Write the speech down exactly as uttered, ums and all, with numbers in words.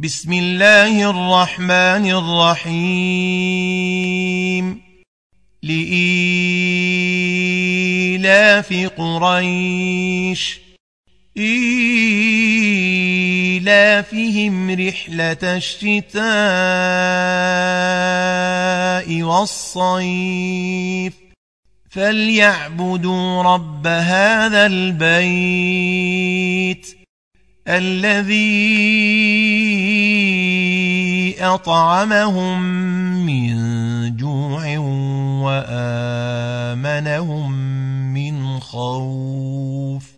بسم الله الرحمن الرحيم لإيلاف قريش إيلافهم رحلة الشتاء والصيف فليعبدوا رب هذا البيت الذي أطعمهم من جوع وآمنهم من خوف.